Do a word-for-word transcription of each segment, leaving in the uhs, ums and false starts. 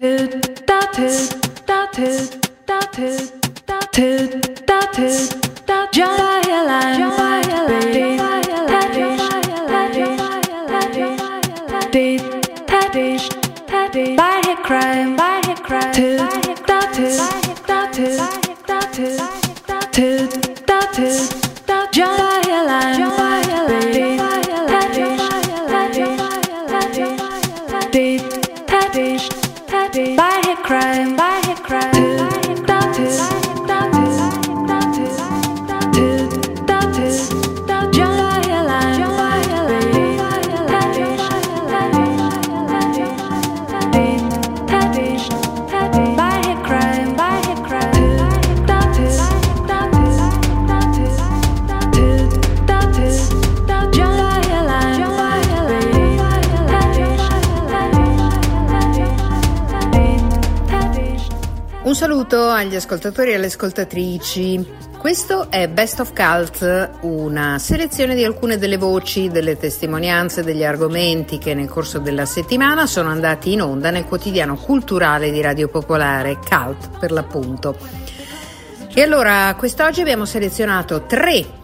Un saluto agli ascoltatori e alle ascoltatrici. Questo è Best of Cult, una selezione di alcune delle voci, delle testimonianze, degli argomenti che nel corso della settimana sono andati in onda nel quotidiano culturale di Radio Popolare, Cult per l'appunto. E allora, quest'oggi abbiamo selezionato tre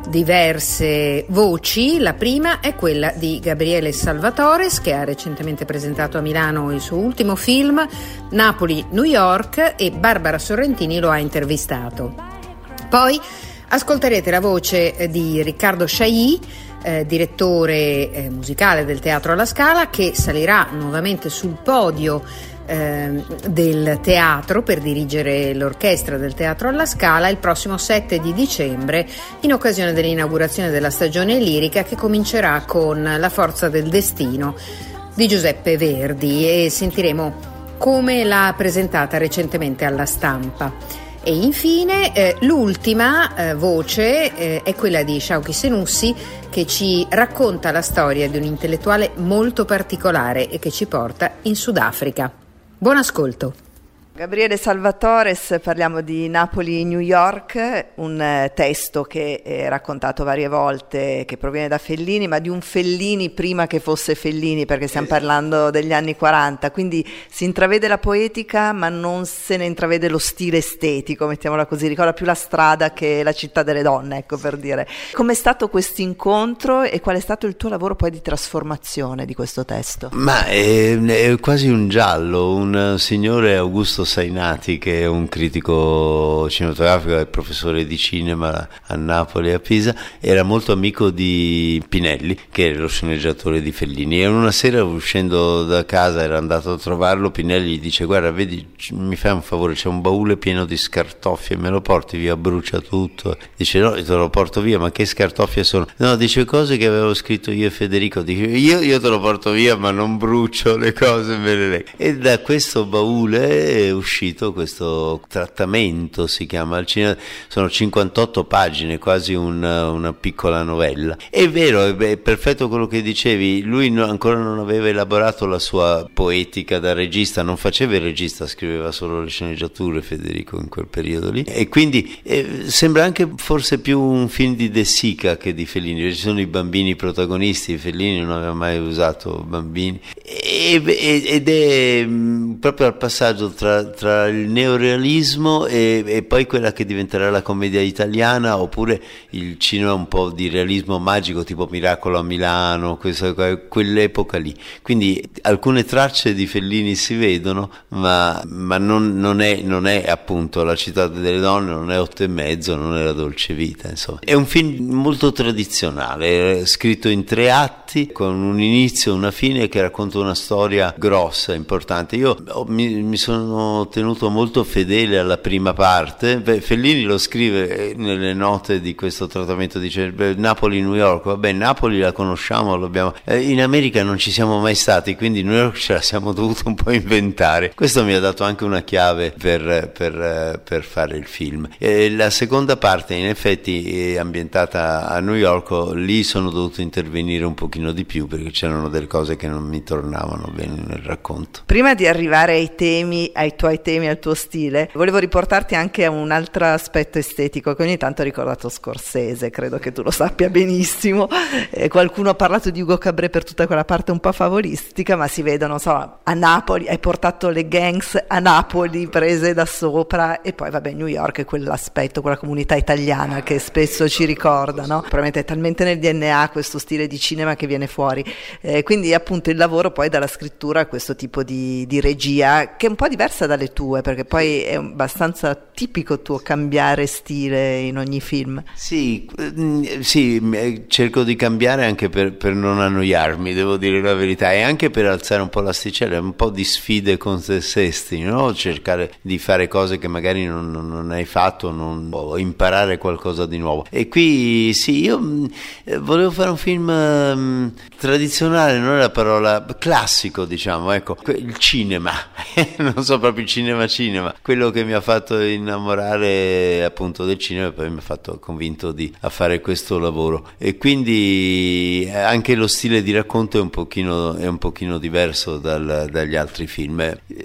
diverse voci. La prima è quella di Gabriele Salvatores, che ha recentemente presentato a Milano il suo ultimo film Napoli-New York, e Barbara Sorrentini lo ha intervistato. Poi ascolterete la voce di Riccardo Chailly, eh, direttore eh, musicale del Teatro alla Scala, che salirà nuovamente sul podio eh, del teatro per dirigere l'orchestra del Teatro alla Scala il prossimo sette di dicembre, in occasione dell'inaugurazione della stagione lirica, che comincerà con La forza del destino di Giuseppe Verdi, e sentiremo come l'ha presentata recentemente alla Stampa. E infine eh, l'ultima eh, voce eh, è quella di Shauki Senussi, che ci racconta la storia di un intellettuale molto particolare e che ci porta in Sudafrica. Buon ascolto. Gabriele Salvatores, parliamo di Napoli-New York, un eh, testo che è raccontato varie volte, che proviene da Fellini, ma di un Fellini prima che fosse Fellini, perché stiamo parlando degli anni quaranta, quindi si intravede la poetica ma non se ne intravede lo stile estetico, mettiamola così, ricorda più la strada che la città delle donne, ecco, per dire. Com'è stato questo incontro e qual è stato il tuo lavoro poi di trasformazione di questo testo? Ma è, è quasi un giallo, un signore Augusto Sainati, che è un critico cinematografico e professore di cinema a Napoli e a Pisa, era molto amico di Pinelli, che è lo sceneggiatore di Fellini, e una sera, uscendo da casa, era andato a trovarlo. Pinelli gli dice: guarda, vedi, mi fai un favore, c'è un baule pieno di scartoffie, me lo porti via, brucia tutto. Dice: no, io te lo porto via. Ma che scartoffie sono? No, dice: cose che avevo scritto io e Federico. Dice: io, io te lo porto via, ma non brucio le cose, me le leggo. E da questo baule uscito questo trattamento, si chiama al cinema, sono cinquantotto pagine, quasi una, una piccola novella. È vero, è perfetto quello che dicevi, lui no, ancora non aveva elaborato la sua poetica da regista, non faceva il regista, scriveva solo le sceneggiature, Federico, in quel periodo lì, e quindi eh, sembra anche forse più un film di De Sica che di Fellini. Ci sono i bambini protagonisti, Fellini non aveva mai usato bambini, e, ed è mh, proprio al passaggio tra tra il neorealismo e, e poi quella che diventerà la commedia italiana, oppure il cinema un po' di realismo magico, tipo Miracolo a Milano, questa, quell'epoca lì. Quindi alcune tracce di Fellini si vedono, ma, ma non, non, è, non è appunto La città delle donne, non è Otto e mezzo, non è La dolce vita, insomma. È un film molto tradizionale, scritto in tre atti, con un inizio e una fine, che racconta una storia grossa, importante. Io ho, mi, mi sono tenuto molto fedele alla prima parte. Beh, Fellini lo scrive nelle note di questo trattamento, dice: Napoli-New York, vabbè, Napoli la conosciamo, l'abbiamo, eh, in America non ci siamo mai stati, quindi New York ce la siamo dovuto un po' inventare. Questo mi ha dato anche una chiave per, per, per fare il film. E la seconda parte, in effetti, è ambientata a New York. Lì sono dovuto intervenire un pochino di più, perché c'erano delle cose che non mi tornavano bene nel racconto. Prima di arrivare arrivare ai temi, ai tuoi temi, al tuo stile, volevo riportarti anche a un altro aspetto estetico che ogni tanto ha ricordato Scorsese, credo che tu lo sappia benissimo. Eh, qualcuno ha parlato di Hugo Cabret per tutta quella parte un po' favolistica, ma si vedono, non so, a Napoli hai portato le gangs a Napoli prese da sopra, e poi vabbè, New York è quell'aspetto, quella comunità italiana che spesso ci ricorda, no? Probabilmente è talmente nel D N A questo stile di cinema che viene fuori, eh, quindi appunto il lavoro poi dalla scrittura a questo tipo di, di regia che è un po' diversa dalle tue, perché poi è abbastanza tipico tuo cambiare stile in ogni film. Sì, sì, cerco di cambiare anche per, per non annoiarmi, devo dire la verità, e anche per alzare un po' l'asticella, un po' di sfide con te stessi, no? Cercare di fare cose che magari non, non hai fatto, non, o imparare qualcosa di nuovo. E qui sì, io mh, volevo fare un film mh, tradizionale, non è la parola, classico, diciamo, ecco, il cinema, non so, proprio cinema cinema, quello che mi ha fatto innamorare appunto del cinema e poi mi ha fatto convinto di a fare questo lavoro. E quindi anche lo stile di racconto è un pochino, è un pochino diverso dal, dagli altri film.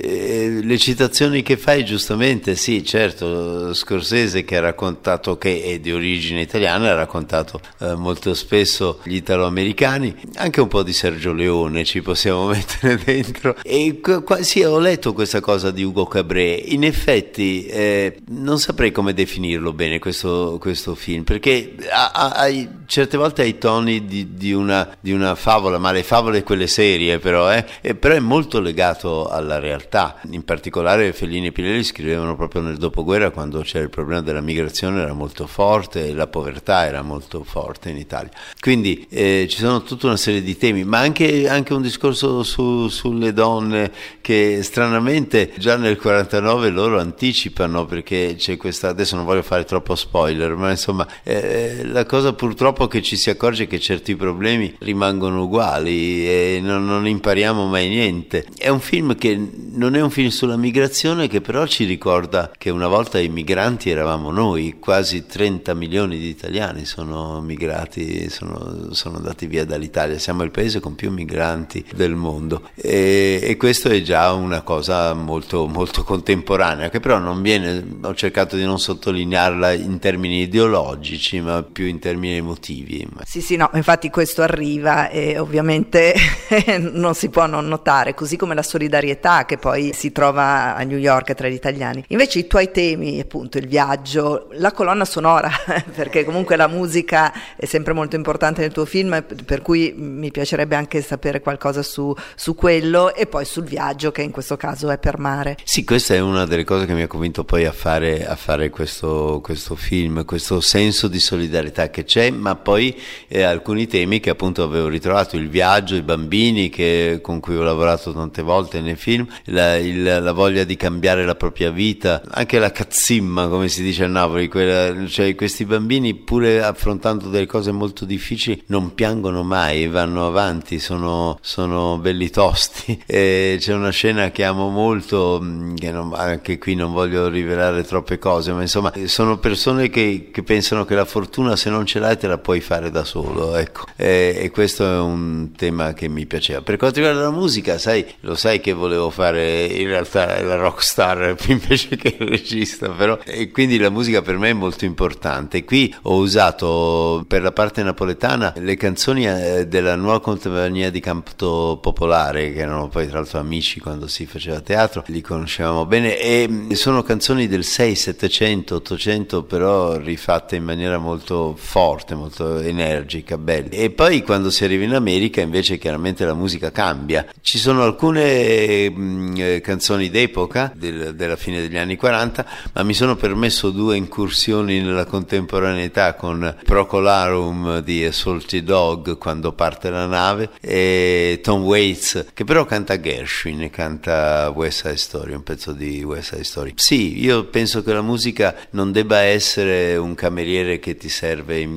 E le citazioni che fai, giustamente, sì, certo, Scorsese, che ha raccontato, che è di origine italiana, ha raccontato eh, molto spesso gli italoamericani, anche un po' di Sergio Leone ci possiamo mettere dentro. E qua, sì, ho letto questa cosa di Hugo Cabret, in effetti eh, non saprei come definirlo bene questo, questo film, perché ha, ha, ha, certe volte ha i toni di, di, una, di una favola, ma le favole quelle serie però, eh, eh, però è molto legato alla realtà. In particolare Fellini e Pilelli scrivevano proprio nel dopoguerra, quando c'era il problema della migrazione, era molto forte, e la povertà era molto forte in Italia, quindi eh, ci sono tutta una serie di temi, ma anche, anche un discorso su, sulle donne che stranamente già nel quarantanove loro anticipano, perché c'è questa, adesso non voglio fare troppo spoiler, ma insomma eh, la cosa purtroppo che ci si accorge è che certi problemi rimangono uguali e non, non impariamo mai niente. È un film che non è un film sulla migrazione, che però ci ricorda che una volta i migranti eravamo noi, quasi trenta milioni di italiani sono migrati, sono, sono andati via dall'Italia, siamo il paese con più migranti del mondo, e, e questo è già una cosa molto, molto contemporanea, che però non viene, ho cercato di non sottolinearla in termini ideologici, ma più in termini emotivi. Sì, sì, no, infatti questo arriva e ovviamente non si può non notare, così come la solidarietà che poi si trova a New York tra gli italiani. Invece i tuoi temi, appunto il viaggio, la colonna sonora, perché comunque la musica è sempre molto importante nel tuo film, per cui mi piacerebbe anche sapere qualcosa su, su quello, e poi sul viaggio, che in questo caso è per mare. Sì, questa è una delle cose che mi ha convinto poi a fare, a fare questo, questo film, questo senso di solidarietà che c'è, ma poi eh, alcuni temi che appunto avevo ritrovato, il viaggio, i bambini che, con cui ho lavorato tante volte nei film, la, il, la voglia di cambiare la propria vita, anche la cazzimma, come si dice a Napoli, quella, cioè questi bambini, pure affrontando delle cose molto difficili, non piangono mai, vanno avanti, sono, sono belli tosti. E c'è una scena che amo molto, che non, anche qui non voglio rivelare troppe cose, ma insomma sono persone che, che pensano che la fortuna, se non ce l'hai, te la puoi fare da solo, ecco. E, e questo è un tema che mi piaceva. Per quanto riguarda la musica, sai, lo sai che volevo fare in realtà la rockstar invece che il regista, però, e quindi la musica per me è molto importante. Qui ho usato per la parte napoletana le canzoni della nuova compagnia di canto popolare, che erano poi tra l'altro amici quando si faceva teatro, li conoscevamo bene, e sono canzoni del sei, settecento, ottocento, però rifatte in maniera molto forte, molto energica, bella. E poi quando si arriva in America invece chiaramente la musica cambia. Ci sono alcune mh, canzoni d'epoca del, della fine degli anni quaranta, ma mi sono permesso due incursioni nella contemporaneità con Procolarum di A Salty Dog, quando parte la nave, e Tom Waits, che però canta Gershwin, canta West Side Story, un pezzo di West Side Story. Sì, io penso che la musica non debba essere un cameriere che ti serve in guanti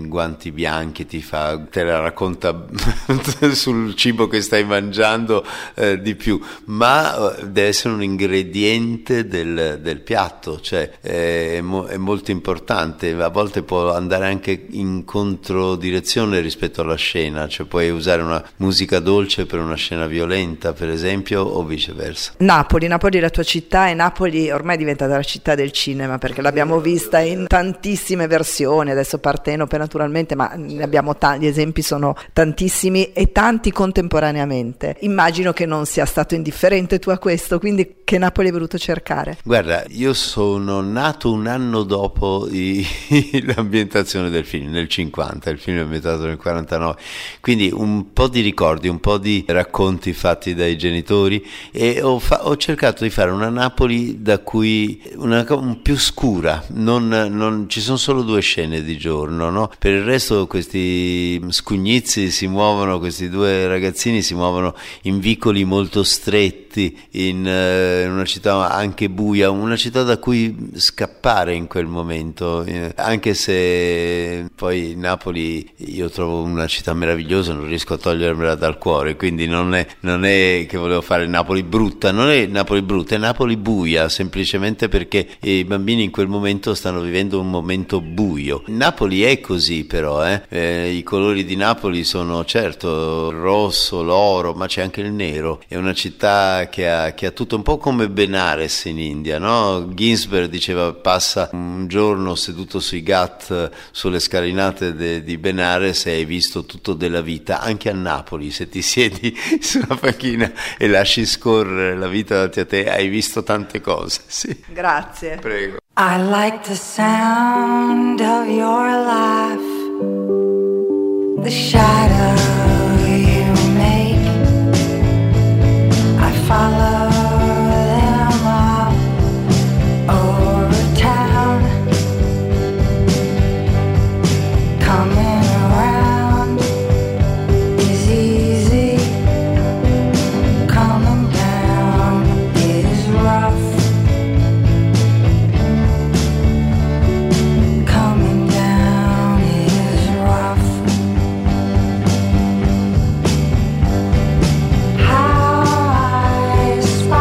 quanti bianchi, ti fa, te la racconta sul cibo che stai mangiando eh, di più, ma deve essere un ingrediente del, del piatto, cioè è, mo, è molto importante, a volte può andare anche in controdirezione rispetto alla scena, cioè puoi usare una musica dolce per una scena violenta, per esempio, o viceversa. Napoli, Napoli è la tua città, e Napoli ormai è diventata la città del cinema, perché l'abbiamo vista in tantissime versioni, adesso Partenope naturalmente, ma ne abbiamo tanti, gli esempi sono tantissimi e tanti contemporaneamente. Immagino che non sia stato indifferente tu a questo, quindi che Napoli hai voluto cercare? Guarda, io sono nato un anno dopo i, l'ambientazione del film, nel cinquanta, il film è ambientato nel quarantanove, quindi un po' di ricordi, un po' di racconti fatti dai genitori, e ho, fa- ho cercato di fare una Napoli da cui una un più scura, non, non ci sono solo due scene di giorno, no? Per il resto questi scugnizi si muovono, questi due ragazzini si muovono in vicoli molto stretti, in, eh, in una città anche buia, una città da cui scappare in quel momento, eh, anche se poi Napoli io trovo una città meravigliosa, non riesco a togliermela dal cuore, quindi non è, non è che volevo fare Napoli brutta, non è Napoli brutta, è Napoli buia, semplicemente perché i bambini in quel momento stanno vivendo un momento buio. Napoli è così però, eh? Eh, i colori di Napoli sono certo il rosso, l'oro, ma c'è anche il nero, è una città che ha, che ha tutto, un po' come Benares in India, no? Ginsberg diceva passa un giorno seduto sui Ghat, sulle scalinate de, di Benares, e hai visto tutto della vita. Anche a Napoli, se ti siedi sulla panchina e lasci scorrere la vita davanti a te, hai visto tante cose. Sì. Grazie. Prego. I like the sound of your laugh, the shadow you make. I follow them all over town, coming around is easy, coming down is rough. Coming down is rough. How I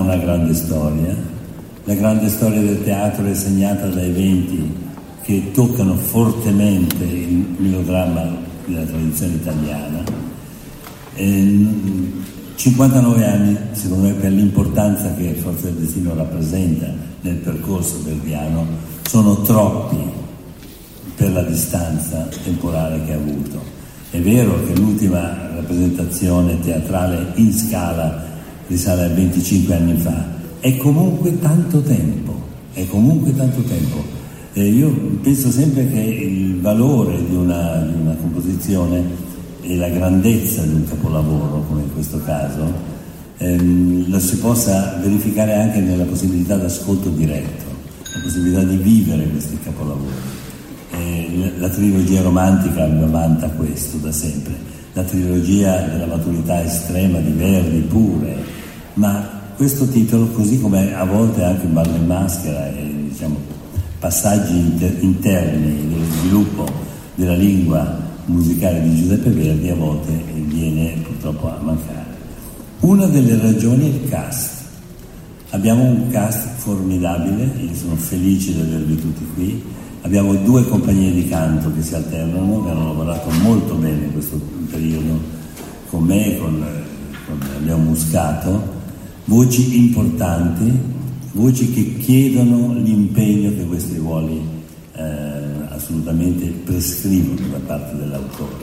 una grande storia. La grande storia del teatro è segnata da eventi che toccano fortemente il melodramma della tradizione italiana. E cinquantanove anni, secondo me, per l'importanza che Forza del Destino rappresenta nel percorso verdiano, sono troppi per la distanza temporale che ha avuto. È vero che l'ultima rappresentazione teatrale in Scala risale a venticinque anni fa, è comunque tanto tempo, è comunque tanto tempo. Eh, io penso sempre che il valore di una, di una composizione e la grandezza di un capolavoro, come in questo caso, ehm, lo si possa verificare anche nella possibilità d'ascolto diretto, la possibilità di vivere questi capolavori. Eh, la trilogia romantica vanta questo da sempre, la trilogia della maturità estrema di Verdi pure, ma questo titolo, così come a volte anche Ballo in Maschera e diciamo, passaggi inter- interni dello sviluppo della lingua musicale di Giuseppe Verdi, a volte viene purtroppo a mancare. Una delle ragioni è il cast. Abbiamo un cast formidabile, io sono felice di avervi tutti qui. Abbiamo due compagnie di canto che si alternano, che hanno lavorato molto bene in questo periodo con me, con, con Leo Muscato, voci importanti, voci che chiedono l'impegno che questi ruoli eh, assolutamente prescrivono da parte dell'autore.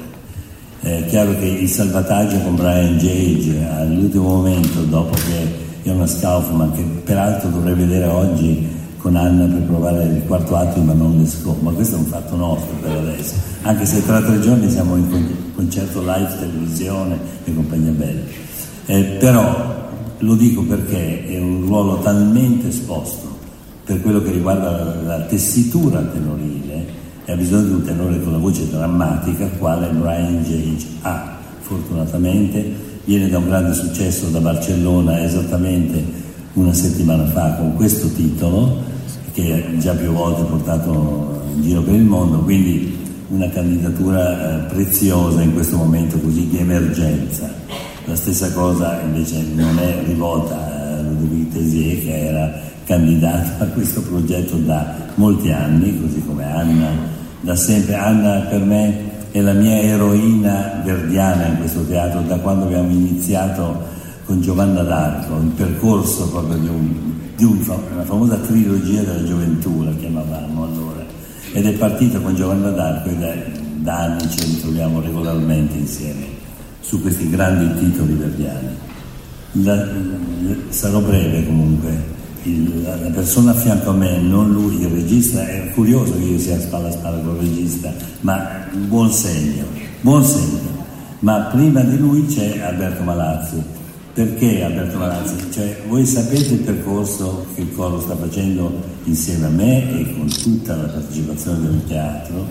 È chiaro che il salvataggio con Brian Gage all'ultimo momento, dopo che Jonas Kaufmann, che peraltro dovrei vedere oggi con Anna per provare il quarto atto ma non le scopo, ma questo è un fatto nostro per adesso, anche se tra tre giorni siamo in concerto live televisione e compagnia bella. Eh, però lo dico perché è un ruolo talmente esposto per quello che riguarda la, la tessitura tenorile, e ha bisogno di un tenore con la voce drammatica, quale Brian Gage ha. Fortunatamente viene da un grande successo da Barcellona esattamente una settimana fa con questo titolo, che ha già più volte portato in giro per il mondo, quindi una candidatura eh, preziosa in questo momento così di emergenza. La stessa cosa invece non è rivolta a Ludovic Tézier, che era candidato a questo progetto da molti anni, così come Anna da sempre. Anna per me è la mia eroina verdiana in questo teatro da quando abbiamo iniziato con Giovanna d'Arco, il percorso proprio di, un, di un, una famosa trilogia della gioventù, la chiamavamo allora, ed è partita con Giovanna d'Arco e da, da anni ci ritroviamo regolarmente insieme su questi grandi titoli verdiani. La, la, sarò breve comunque. Il, la, la persona a fianco a me, non lui, il regista, è curioso che io sia spalla a spalla con il regista, ma buon segno, buon segno. Ma prima di lui c'è Alberto Malazzi. Perché Alberto Malazzi? Cioè, voi sapete il percorso che il coro sta facendo insieme a me e con tutta la partecipazione del teatro,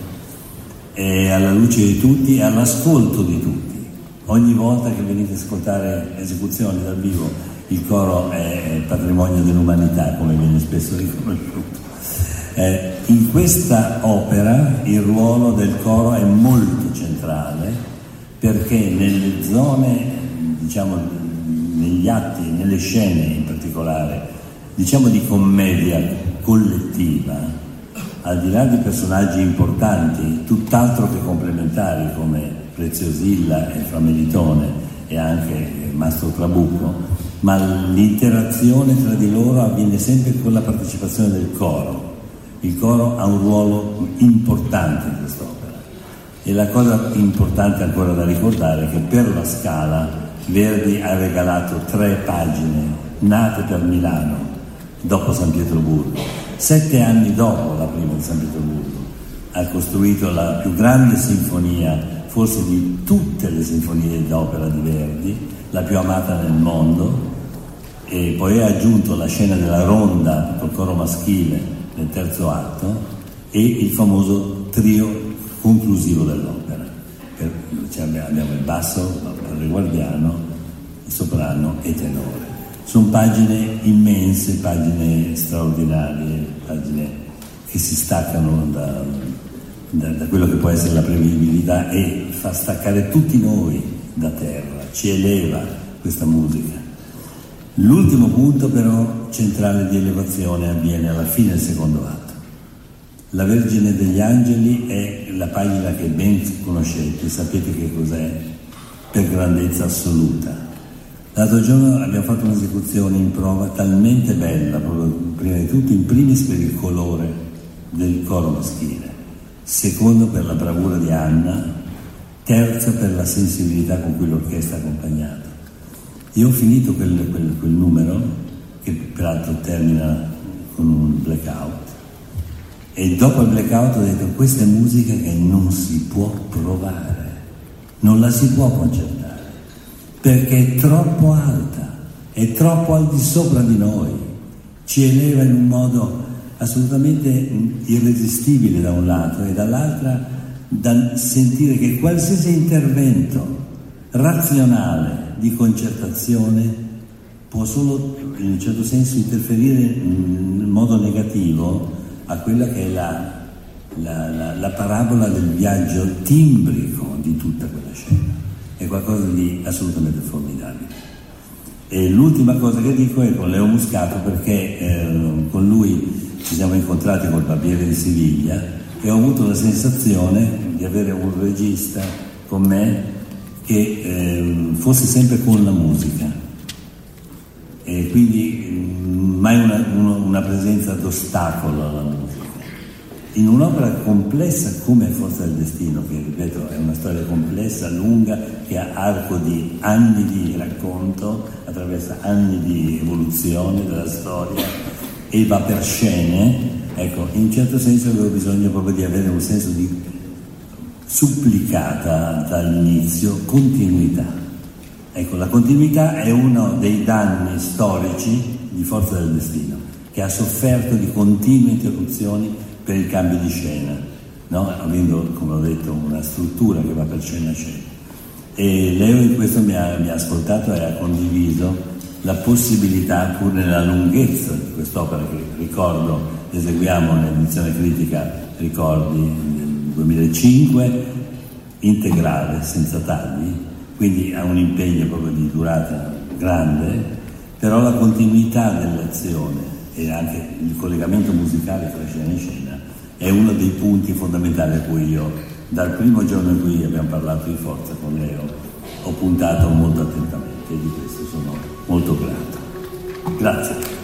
e alla luce di tutti e all'ascolto di tutti. Ogni volta che venite a ascoltare esecuzioni dal vivo, il coro è patrimonio dell'umanità, come viene spesso riconosciuto. Eh, in questa opera il ruolo del coro è molto centrale, perché nelle zone, diciamo, negli atti, nelle scene in particolare, diciamo di commedia collettiva, al di là di personaggi importanti, tutt'altro che complementari come Preziosilla e Framelitone e anche Mastro Trabucco, ma l'interazione tra di loro avviene sempre con la partecipazione del coro. Il coro ha un ruolo importante in quest'opera, e la cosa importante ancora da ricordare è che per la Scala Verdi ha regalato tre pagine nate per Milano dopo San Pietroburgo. Sette anni dopo la prima di San Pietroburgo ha costruito la più grande sinfonia forse di tutte le sinfonie d'opera di Verdi, la più amata nel mondo, e poi ha aggiunto la scena della ronda col coro maschile nel terzo atto e il famoso trio conclusivo dell'opera. Per, cioè abbiamo il basso, il guardiano, il soprano e tenore. Sono pagine immense, pagine straordinarie, pagine che si staccano da, da, da quello che può essere la prevedibilità e fa staccare tutti noi da terra, ci eleva questa musica. L'ultimo punto però centrale di elevazione avviene alla fine del secondo atto. La Vergine degli Angeli è la pagina che ben conoscete, sapete che cos'è per grandezza assoluta. L'altro giorno abbiamo fatto un'esecuzione in prova talmente bella, proprio prima di tutto in primis per il colore del coro maschile, secondo per la bravura di Anna, terzo per la sensibilità con cui l'orchestra ha accompagnato. Io ho finito quel, quel, quel numero, che peraltro termina con un blackout, e dopo il blackout ho detto: questa è musica che non si può provare, non la si può concertare, perché è troppo alta, è troppo al di sopra di noi, ci eleva in un modo assolutamente irresistibile da un lato, e dall'altra da sentire che qualsiasi intervento razionale di concertazione può solo in un certo senso interferire in modo negativo a quella che è la, la, la, la parabola del viaggio timbrico di tutta quella scena. È qualcosa di assolutamente formidabile. E l'ultima cosa che dico è con Leo Muscato, perché eh, con lui ci siamo incontrati col Barbiere di Siviglia e ho avuto la sensazione di avere un regista con me che eh, fosse sempre con la musica, e quindi mh, mai una, una, una presenza d'ostacolo alla musica. In un'opera complessa come Forza del Destino, che ripeto è una storia complessa, lunga, che ha arco di anni di racconto, attraversa anni di evoluzione della storia e va per scene, ecco, in un certo senso avevo bisogno proprio di avere un senso di supplicata dall'inizio continuità. Ecco, la continuità è uno dei danni storici di Forza del Destino, che ha sofferto di continue interruzioni per il cambio di scena, no? Avendo, come ho detto, una struttura che va per scena a scena. E Leo in questo mi ha, mi ha ascoltato e ha condiviso la possibilità, pur nella lunghezza di quest'opera che ricordo eseguiamo nell'edizione critica Ricordi nel duemilacinque, integrale, senza tagli, quindi ha un impegno proprio di durata grande, però la continuità dell'azione e anche il collegamento musicale tra scena e scena è uno dei punti fondamentali a cui io, dal primo giorno in cui abbiamo parlato di Forza con Leo, ho puntato molto attentamente, e di questo sono molto grato. Grazie.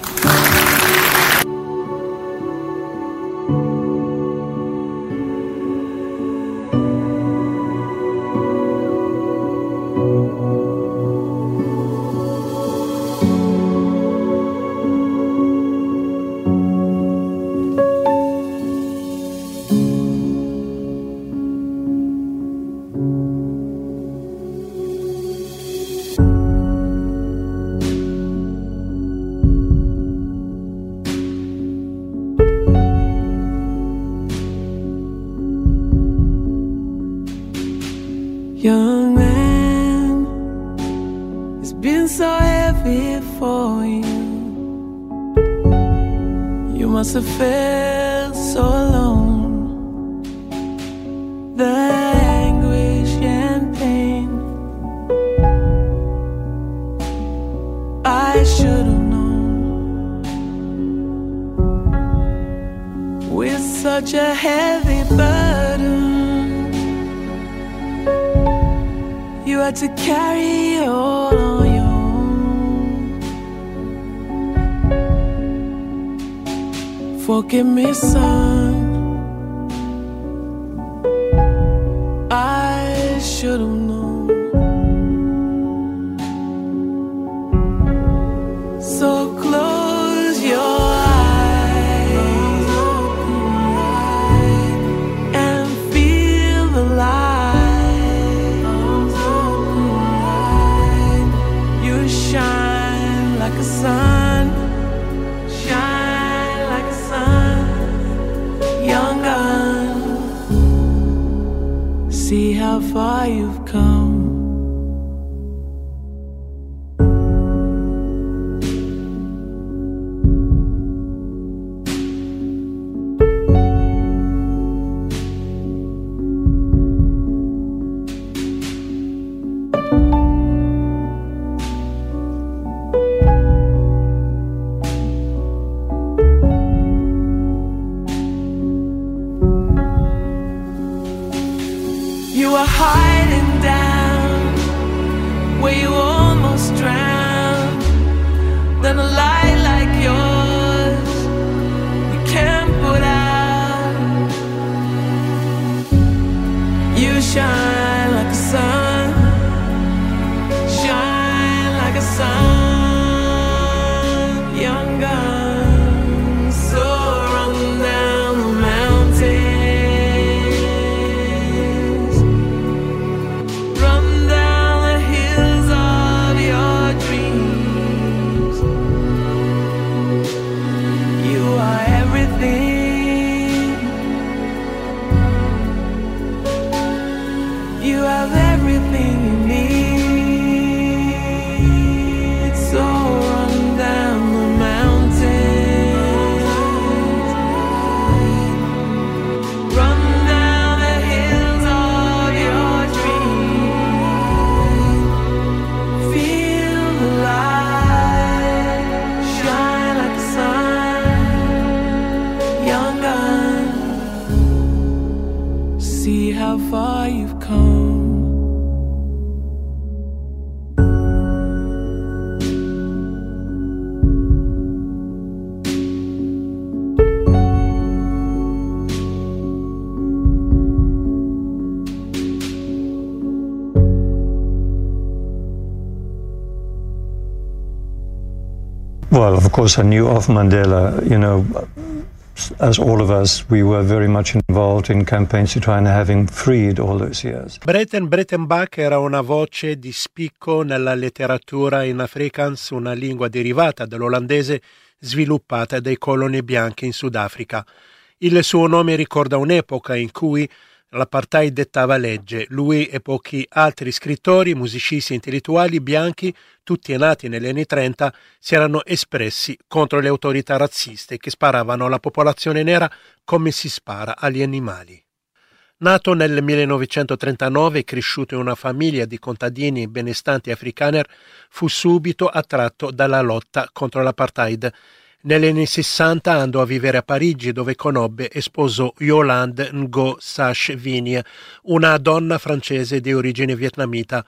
Young man, it's been so heavy for you. You must have felt so alone. The anguish and pain, I should have known. With such a heavy burden, you had to carry it all on your own. Forgive me, son, I should have known. So close your eyes and feel the light. Shine like a sun, shine like a sun, young gun. See how far you've come. far you've come. Well, of course, I knew of Mandela. You know, as all of us, we were very much involved in campaigns to try and have him freed all those years. Breton Breitenbach era una voce di spicco nella letteratura in Afrikaans, una lingua derivata dall'olandese sviluppata dai coloni bianchi in Sudafrica. Il suo nome ricorda un'epoca in cui l'apartheid dettava legge. Lui e pochi altri scrittori, musicisti e intellettuali bianchi, tutti nati negli anni trenta, si erano espressi contro le autorità razziste che sparavano alla popolazione nera come si spara agli animali. Nato nel millenovecentotrentanove e cresciuto in una famiglia di contadini benestanti afrikaner, fu subito attratto dalla lotta contro l'apartheid. Negli anni sessanta andò a vivere a Parigi, dove conobbe e sposò Yolande Ngo Sache Vigne, una donna francese di origine vietnamita.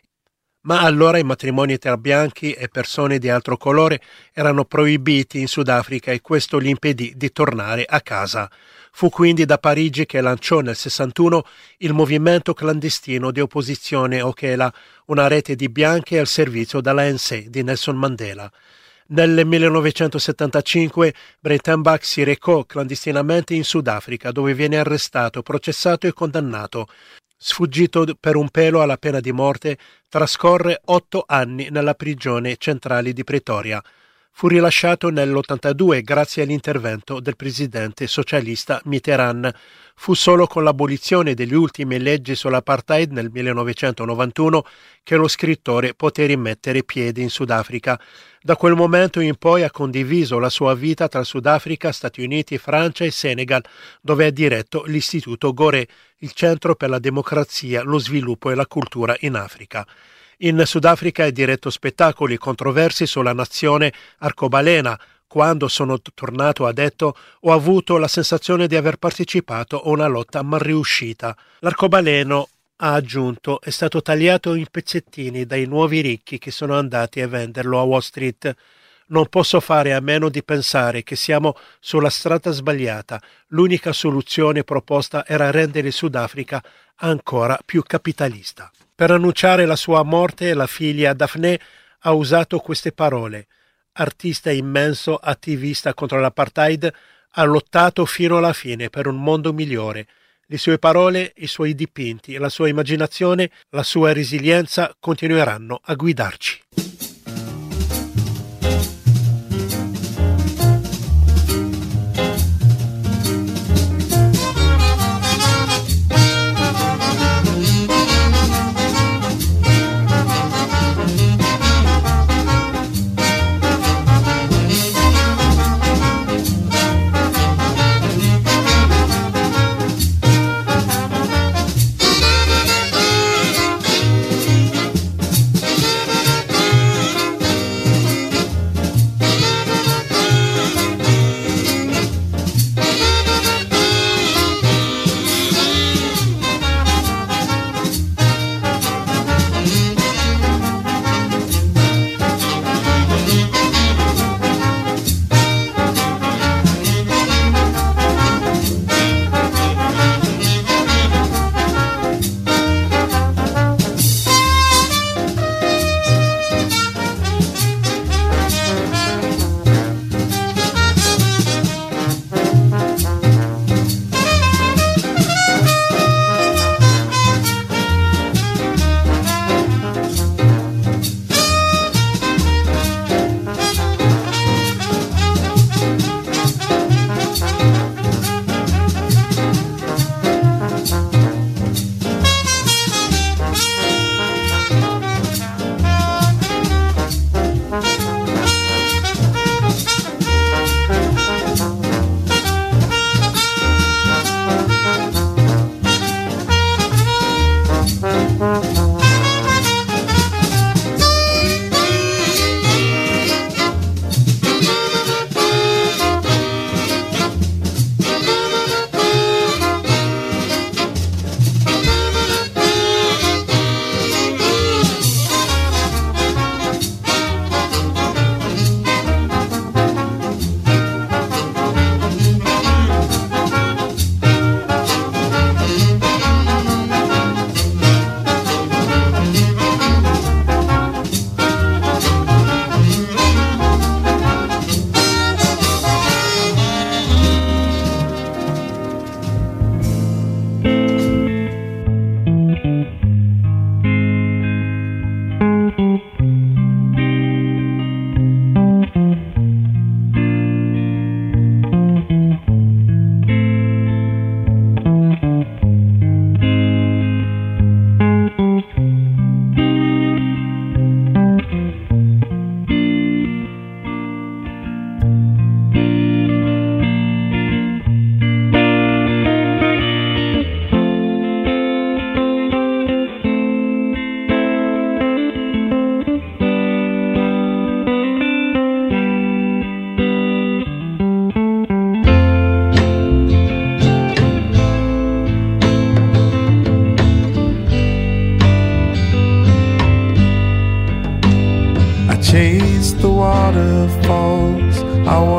Ma allora i matrimoni tra bianchi e persone di altro colore erano proibiti in Sudafrica e questo gli impedì di tornare a casa. Fu quindi da Parigi che lanciò nel sessantuno il movimento clandestino di opposizione Okela, una rete di bianchi al servizio dell'A N C di Nelson Mandela. Nel millenovecentosettantacinque Breitenbach si recò clandestinamente in Sudafrica, dove viene arrestato, processato e condannato. Sfuggito per un pelo alla pena di morte, trascorre otto anni nella prigione centrale di Pretoria. Fu rilasciato nell'ottantadue grazie all'intervento del presidente socialista Mitterrand. Fu solo con l'abolizione delle ultime leggi sull'apartheid nel millenovecentonovantuno che lo scrittore poté rimettere piede in Sudafrica. Da quel momento in poi ha condiviso la sua vita tra Sudafrica, Stati Uniti, Francia e Senegal, dove ha diretto l'Istituto Gorée, il Centro per la Democrazia, lo Sviluppo e la Cultura in Africa. In Sudafrica ha diretto spettacoli controversi sulla nazione arcobalena. Quando sono tornato, ha detto, ho avuto la sensazione di aver partecipato a una lotta mal riuscita. L'arcobaleno, ha aggiunto, è stato tagliato in pezzettini dai nuovi ricchi che sono andati a venderlo a Wall Street. Non posso fare a meno di pensare che siamo sulla strada sbagliata. L'unica soluzione proposta era rendere il Sudafrica ancora più capitalista. Per annunciare la sua morte, la figlia Daphne ha usato queste parole. Artista immenso, attivista contro l'apartheid, ha lottato fino alla fine per un mondo migliore. Le sue parole, i suoi dipinti, la sua immaginazione, la sua resilienza continueranno a guidarci.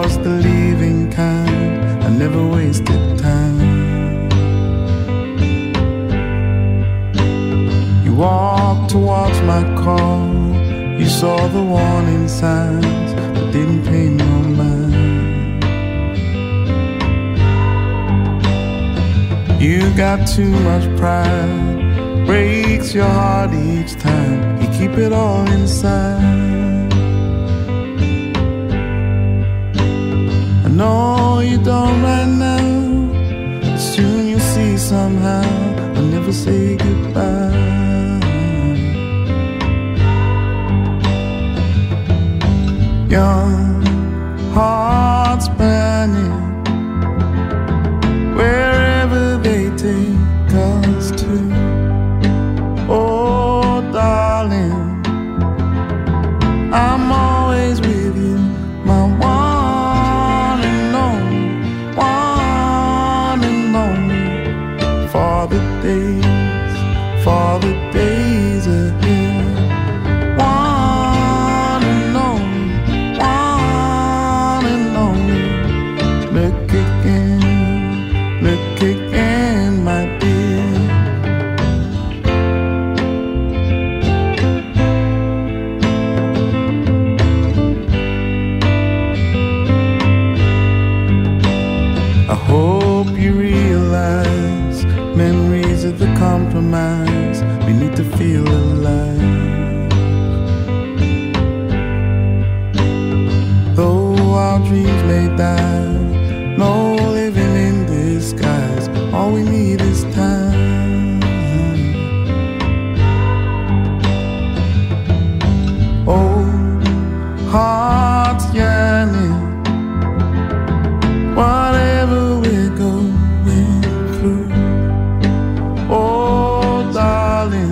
was the leaving kind. I never wasted time. You walked towards my car. You saw the warning signs, but didn't pay no mind. You got too much pride, breaks your heart each time. You keep it all inside. I know you don't right now, soon you'll see somehow. I'll never say goodbye. Young hearts burning wherever they take us to. Oh, darling, I'm always with you, my one and only, one and only. For the days, for the days ahead. Compromise, we need to feel alive. Though our dreams may die, no living in disguise. All we need is time. Oh, hearts yearning, whatever we're going through. Oh, darling,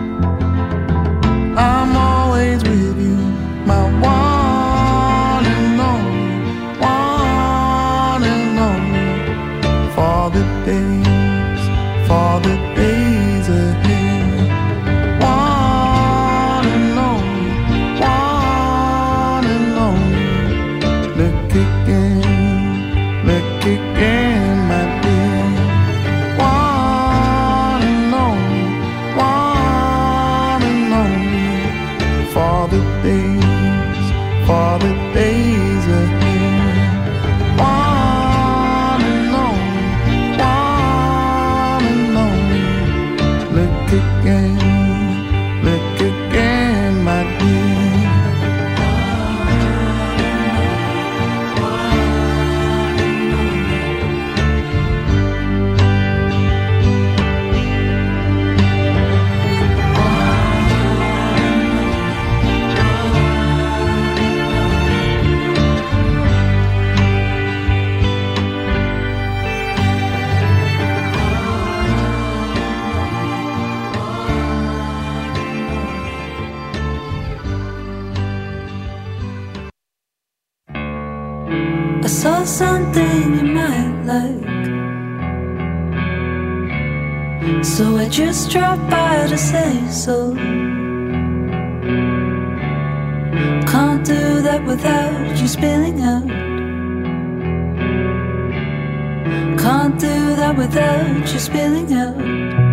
I'm always with you, my one and only, one and only. For the days, for the days ahead. One and only, one and only. Look again, look again, my dear. For the days ahead. One and only, one and only. Look again, look again, my dear. I saw something you might like, so I just dropped by to say so. Can't do that without you spilling out. Can't do that without you spilling out.